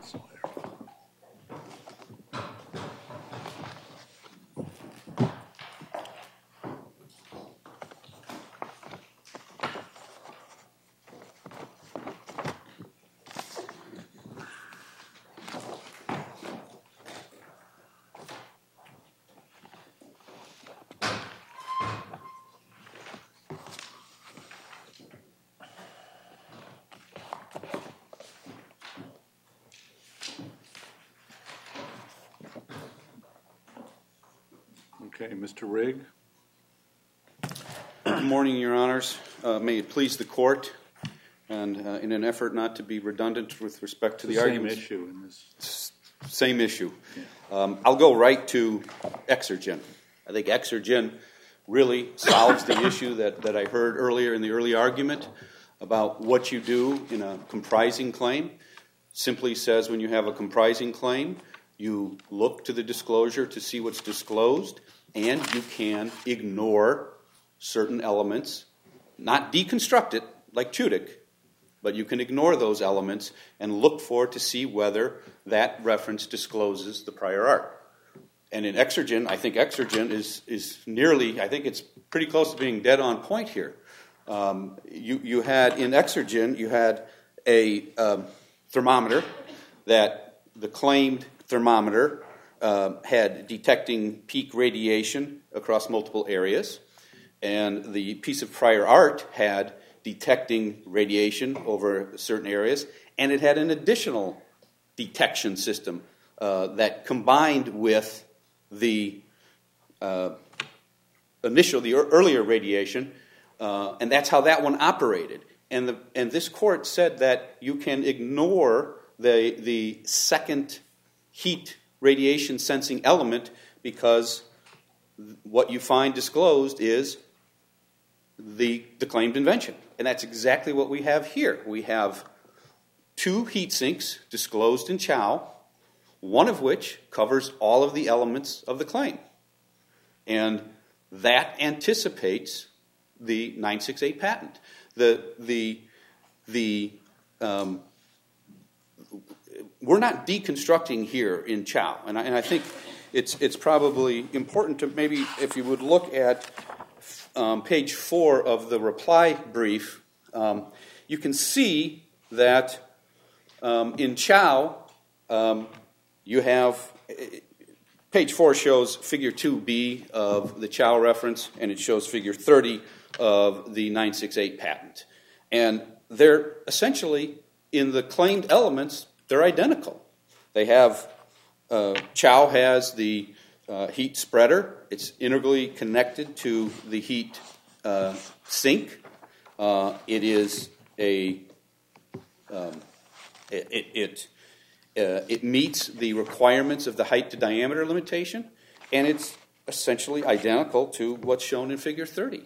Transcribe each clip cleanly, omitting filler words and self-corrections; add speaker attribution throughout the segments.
Speaker 1: counsel here. Okay, Mr. Rigg.
Speaker 2: Good morning, Your Honors. May it please the Court, and in an effort not to be redundant with respect to the arguments.
Speaker 1: Same issue in this.
Speaker 2: Same issue.
Speaker 1: Yeah.
Speaker 2: I'll go right to Exergen. I think Exergen really solves the issue that I heard earlier in the early argument about what you do in a comprising claim. Simply says when you have a comprising claim, you look to the disclosure to see what's disclosed, and you can ignore certain elements, not deconstruct it like Chudik, but you can ignore those elements and look for to see whether that reference discloses the prior art. And in Exergen, I think Exergen is nearly, I think it's pretty close to being dead on point here. You had, in Exergen, you had a thermometer that the claimed thermometer had detecting peak radiation across multiple areas, and the piece of prior art had detecting radiation over certain areas, and it had an additional detection system that combined with the earlier radiation, and that's how that one operated. And this court said that you can ignore the second heat radiation sensing element because what you find disclosed is the claimed invention. And that's exactly what we have here. We have two heat sinks disclosed in Chow, one of which covers all of the elements of the claim. And that anticipates the 968 patent. We're not deconstructing here in Chow, and I think it's probably important to maybe, if you would look at page 4 of the reply brief, you can see that in Chow you have, page 4 shows figure 2B of the Chow reference, and it shows figure 30 of the 968 patent. And they're essentially, in the claimed elements, they're identical. They have, Chow has the heat spreader. It's integrally connected to the heat sink. It is it meets the requirements of the height to diameter limitation, and it's essentially identical to what's shown in figure 30.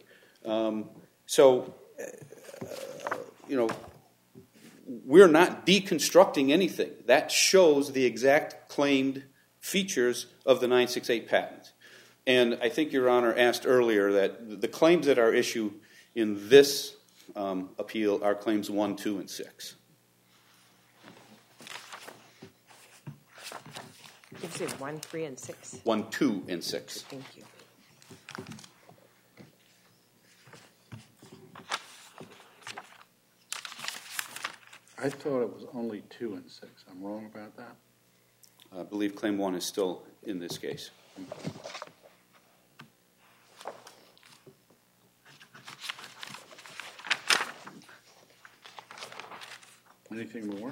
Speaker 2: We're not deconstructing anything. That shows the exact claimed features of the 968 patent. And I think Your Honor asked earlier that the claims that are issued in this appeal are claims 1, 2, and 6.
Speaker 3: You said 1, 3, and 6?
Speaker 2: 1, 2, and 6.
Speaker 3: Thank you.
Speaker 1: I thought it was only 2 and 6. I'm wrong about that?
Speaker 2: I believe claim 1 is still in this case.
Speaker 1: Anything more?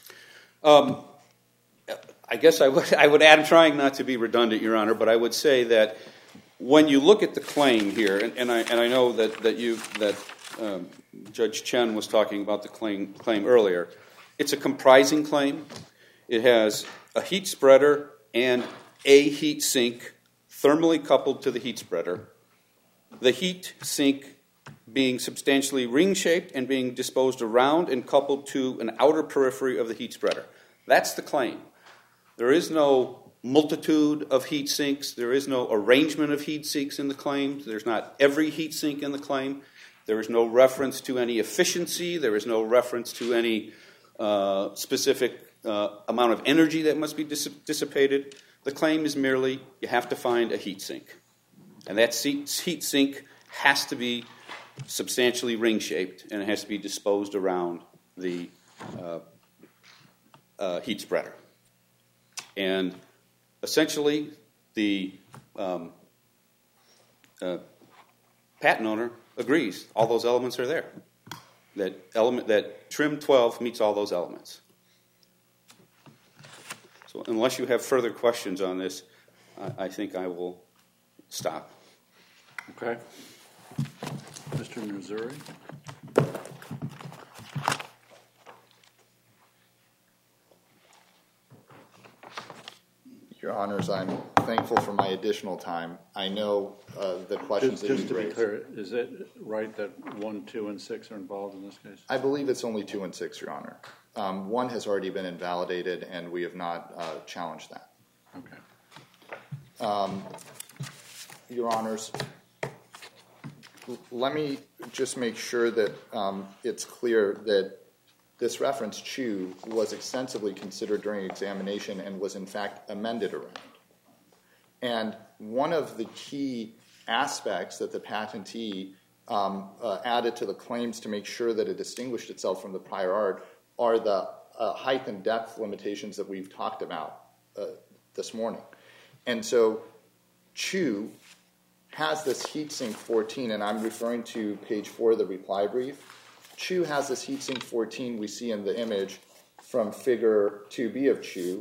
Speaker 2: I guess I would add, I'm trying not to be redundant, Your Honor, but I would say that when you look at the claim here, and I know that Judge Chen was talking about the claim earlier, it's a comprising claim. It has a heat spreader and a heat sink thermally coupled to the heat spreader. The heat sink being substantially ring-shaped and being disposed around and coupled to an outer periphery of the heat spreader. That's the claim. There is no multitude of heat sinks. There is no arrangement of heat sinks in the claim. There's not every heat sink in the claim. There is no reference to any efficiency. There is no reference to any specific amount of energy that must be dissipated. The claim is merely you have to find a heat sink. And that heat sink has to be substantially ring-shaped, and it has to be disposed around the heat spreader. And essentially, the patent owner agrees all those elements are there. That trim 12 meets all those elements. So unless you have further questions on this, I think I will stop.
Speaker 1: Okay. Mr. Missouri?
Speaker 4: Your Honors, I'm thankful for my additional time. I know the questions that
Speaker 1: Just
Speaker 4: you
Speaker 1: to be
Speaker 4: raised.
Speaker 1: clear, is it right that 1, 2, and 6 are involved in this case?
Speaker 4: I believe it's only 2 and 6, Your Honor. 1 has already been invalidated, and we have not challenged that.
Speaker 1: Okay.
Speaker 4: Your Honors, let me just make sure that it's clear that this reference, Chu, was extensively considered during examination and was in fact amended around. And one of the key aspects that the patentee added to the claims to make sure that it distinguished itself from the prior art are the height and depth limitations that we've talked about this morning. And so Chu has this heatsink 14, and I'm referring to page 4 of the reply brief. Chu has this heatsink 14 we see in the image from figure 2B of Chu,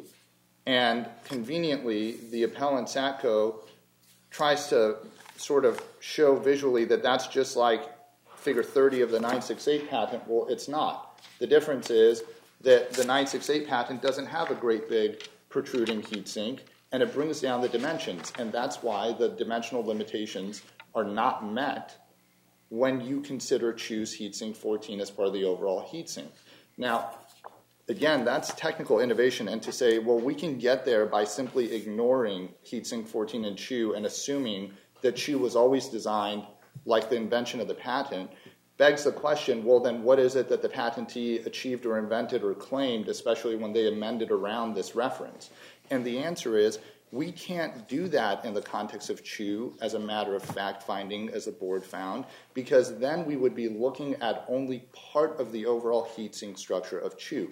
Speaker 4: and conveniently the appellant Satco tries to sort of show visually that that's just like figure 30 of the 968 patent. Well, it's not. The difference is that the 968 patent doesn't have a great big protruding heatsink, and it brings down the dimensions, and that's why the dimensional limitations are not met when you consider Chu's heatsink 14 as part of the overall heatsink. Now, again, that's technical innovation, and to say, well, we can get there by simply ignoring heatsink 14 in Chu and assuming that Chu was always designed like the invention of the patent begs the question, well, then what is it that the patentee achieved or invented or claimed, especially when they amended around this reference? And the answer is, we can't do that in the context of Chu as a matter of fact-finding, as the board found, because then we would be looking at only part of the overall heatsink structure of Chu.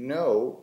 Speaker 4: No,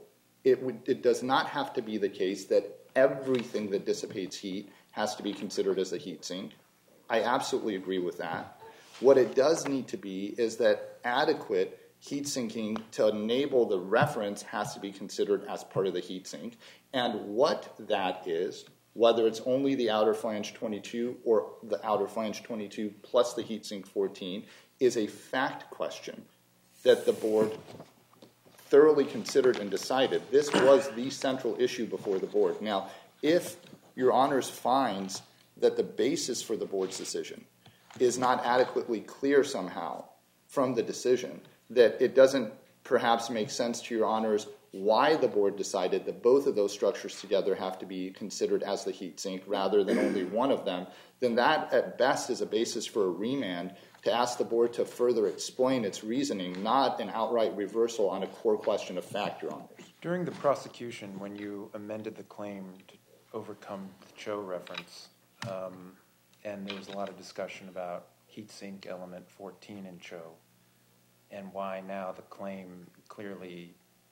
Speaker 4: it does not have to be the case that everything that dissipates heat has to be considered as a heatsink. I absolutely agree with that. What it does need to be is that adequate heat sinking to enable the reference has to be considered as part of the heatsink. And what that is, whether it's only the outer flange 22 or the outer flange 22 plus the heatsink 14, is a fact question that the board thoroughly considered and decided. This was the central issue before the board. Now, if Your Honors finds that the basis for the board's decision is not adequately clear somehow from the decision, that it doesn't perhaps make sense to Your Honors why the board decided that both of those structures together have to be considered as the heatsink rather than only one of them, then that at best is a basis for a remand to ask the board to further explain its reasoning, not an outright reversal on a core question of fact, Your Honors.
Speaker 5: During the prosecution, when you amended the claim to overcome the Cho reference, and there was a lot of discussion about heatsink element 14 in Cho, and why now the claim clearly,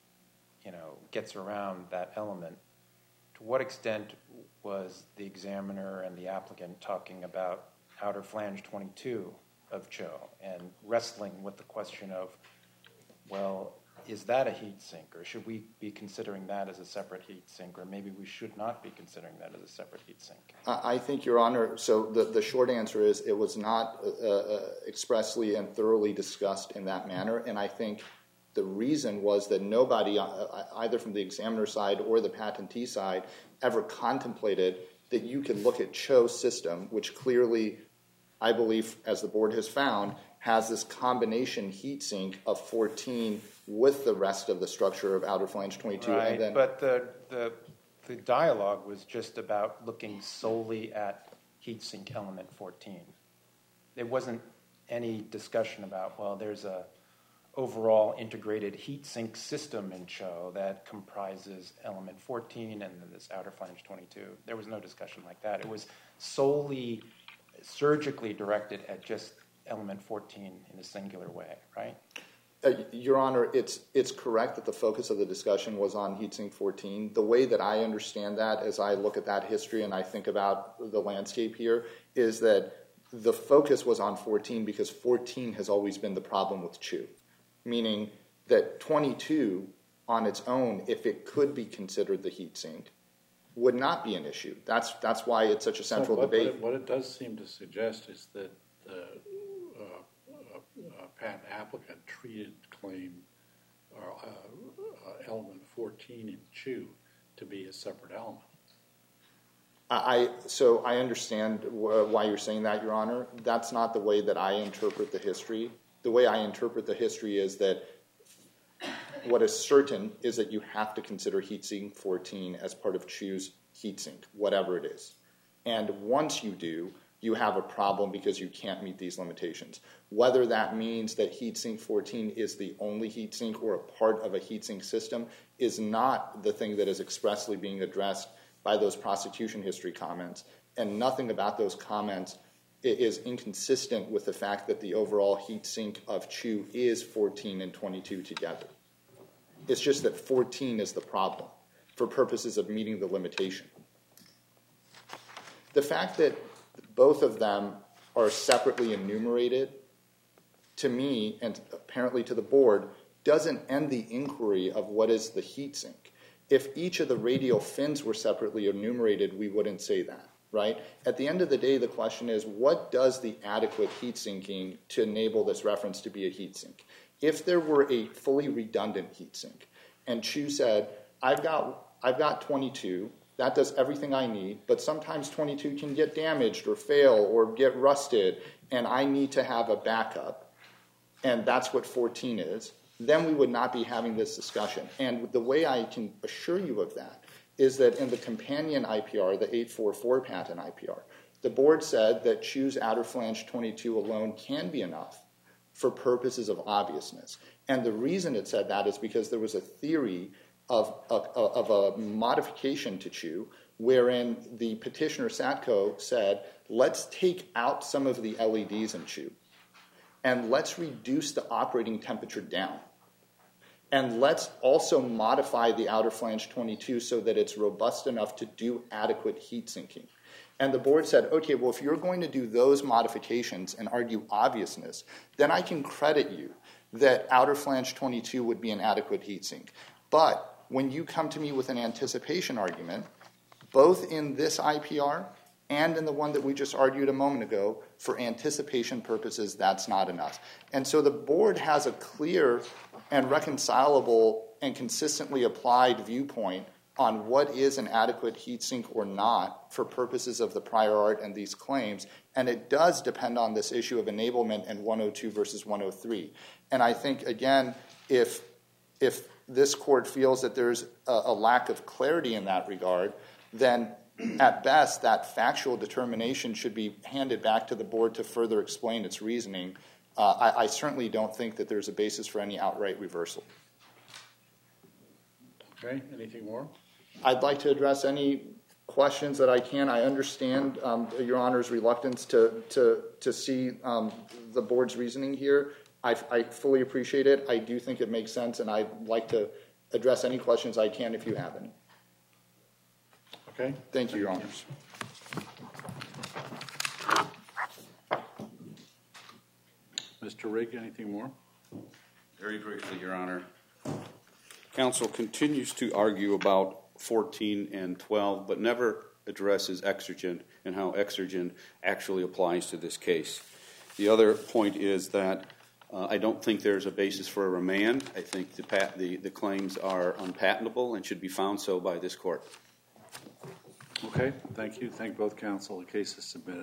Speaker 5: gets around that element. To what extent was the examiner and the applicant talking about outer flange 22 of Cho and wrestling with the question of, well, is that a heatsink, or should we be considering that as a separate heatsink, or maybe we should not be considering that as a separate heatsink?
Speaker 4: I think, Your Honor, so the short answer is it was not expressly and thoroughly discussed in that manner, and I think the reason was that nobody, either from the examiner side or the patentee side, ever contemplated that you could look at Cho's system, which clearly, I believe, as the board has found, has this combination heatsink of 14 with the rest of the structure of outer flange 22.
Speaker 5: Right,
Speaker 4: and then,
Speaker 5: but the dialogue was just about looking solely at heatsink element 14. There wasn't any discussion about, well, there's a overall integrated heat sink system in CHO that comprises element 14 and then this outer flange 22. There was no discussion like that. It was solely surgically directed at just element 14 in a singular way, right?
Speaker 4: Your Honor, it's correct that the focus of the discussion was on heatsink 14. The way that I understand that as I look at that history and I think about the landscape here is that the focus was on 14 because 14 has always been the problem with CHO, meaning that 22 on its own, if it could be considered the heatsink, would not be an issue. That's why it's such a central debate.
Speaker 1: What it does seem to suggest is that the patent applicant treated claim element 14 in CHO to be a separate element.
Speaker 4: So I understand why you're saying that, Your Honor. That's not the way that I interpret the history. The way I interpret the history is that what is certain is that you have to consider heatsink 14 as part of CHO's heatsink, whatever it is. And once you do, you have a problem because you can't meet these limitations. Whether that means that heatsink 14 is the only heatsink or a part of a heatsink system is not the thing that is expressly being addressed by those prosecution history comments, and nothing about those comments is inconsistent with the fact that the overall heatsink of CHO is 14 and 22 together. It's just that 14 is the problem for purposes of meeting the limitation. The fact that both of them are separately enumerated, to me, and apparently to the board, doesn't end the inquiry of what is the heatsink. If each of the radial fins were separately enumerated, we wouldn't say that, right? At the end of the day, the question is, what does the adequate heat sinking to enable this reference to be a heatsink? If there were a fully redundant heatsink, and CHO said, I've got 22, that does everything I need, but sometimes 22 can get damaged or fail or get rusted, and I need to have a backup, and that's what 14 is, then we would not be having this discussion. And the way I can assure you of that is that in the companion IPR, the 844 patent IPR, the board said that CHO's outer flange 22 alone can be enough for purposes of obviousness. And the reason it said that is because there was a theory of a modification to CHO wherein the petitioner Satco said, let's take out some of the LEDs in CHO and let's reduce the operating temperature down. And let's also modify the outer flange 22 so that it's robust enough to do adequate heat sinking. And the board said, okay, well, if you're going to do those modifications and argue obviousness, then I can credit you that outer flange 22 would be an adequate heat sink. But when you come to me with an anticipation argument, both in this IPR and in the one that we just argued a moment ago, for anticipation purposes, that's not enough. And so the board has a clear and reconcilable and consistently applied viewpoint on what is an adequate heat sink or not for purposes of the prior art and these claims. And it does depend on this issue of enablement and 102 versus 103. And I think, again, if this court feels that there's a lack of clarity in that regard, then at best, that factual determination should be handed back to the board to further explain its reasoning. I certainly don't think that there's a basis for any outright reversal.
Speaker 1: Okay, anything more?
Speaker 4: I'd like to address any questions that I can. I understand Your Honor's reluctance to see the board's reasoning here. I fully appreciate it. I do think it makes sense, and I'd like to address any questions I can if you have any.
Speaker 1: Okay.
Speaker 4: Thank you, Your Honors.
Speaker 1: Mr. Rigg, anything more?
Speaker 2: Very briefly, Your Honor. Counsel continues to argue about 14 and 12, but never addresses Exergen and how Exergen actually applies to this case. The other point is that I don't think there's a basis for a remand. I think the claims are unpatentable and should be found so by this court.
Speaker 1: Okay, thank you. Thank both counsel. The case is submitted.